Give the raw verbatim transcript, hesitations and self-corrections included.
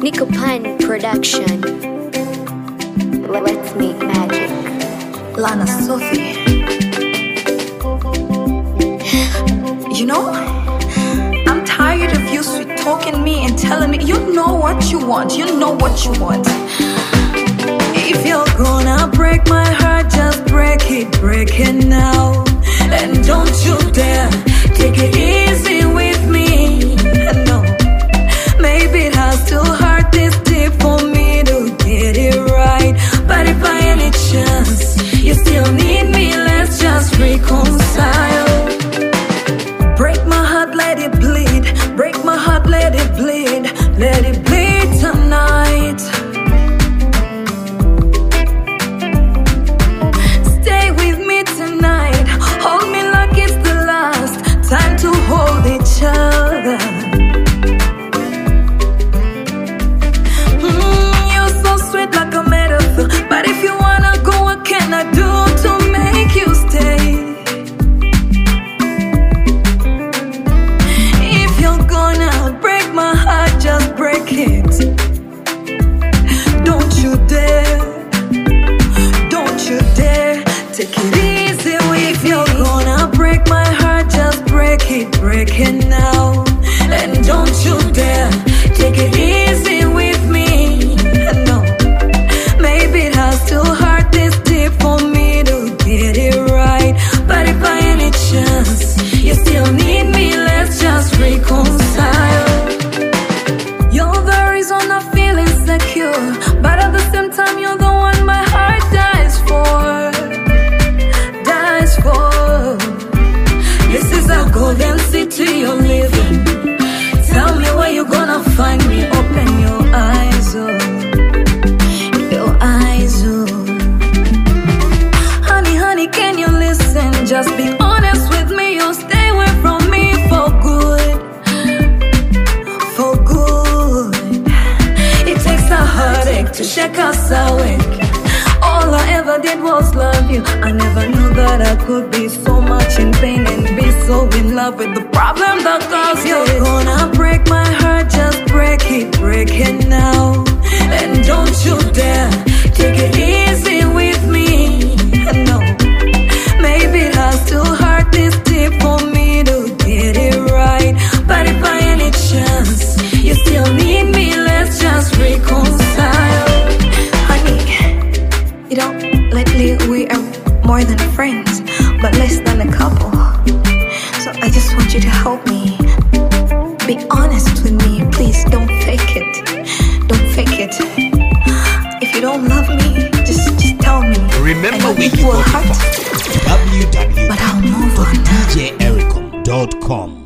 Nico Pan Production. Let's make magic. Lana Sophie. You know, I'm tired of you sweet talking me and telling me you know what you want, you know what you want. If you're gonna break my heart, just break it, break it now. And don't you dare take it easy with me. No, maybe it has to hurt this deep for me to get it right. But if by any chance you still need me, let's just reconcile. Break my heart, let it bleed. Break my heart, let it bleed. Let it bleed tonight. Stay with me tonight. Hold me like it's the last time to hold each other. Mm, you're so sweet like a metaphor. But if you wanna go, what can I do to make you stay? Break my heart, just break it. Don't you dare, don't you dare take it easy with me. If you're gonna break my heart, just break it, break it now. And don't you dare take it easy with me. No, maybe it has to hurt this deep for me to get it right. But if by any chance you still need me, let's just reconcile. You're the reason I feel insecure, but at the same time you're the one my heart dies for, dies for. This is a golden city you're living. Tell me where you're gonna find me. Open your eyes, oh, your eyes, oh. Honey, honey, can you listen? Just be honest with me, you'll stay away from me for good, for good. It takes a heartache to shake us awake. All I ever did was love you. I never knew that I could be so much in pain and be so in love with the problem that caused it. You're gonna break my heart, just break it, break it now. And don't you dare take it easy with me. No, maybe it has to hurt this deep for me to get it right. But if by any chance you still need me, let's just reconcile. Honey, you know, lately we are more than friends, but less than a couple. So I just want you to help me. Be honest with me, please. Don't fake it. Don't fake it. If you don't love me, just just tell me. Remember, we will hurt, w w w but I'll move on. dot d j ericom dot com.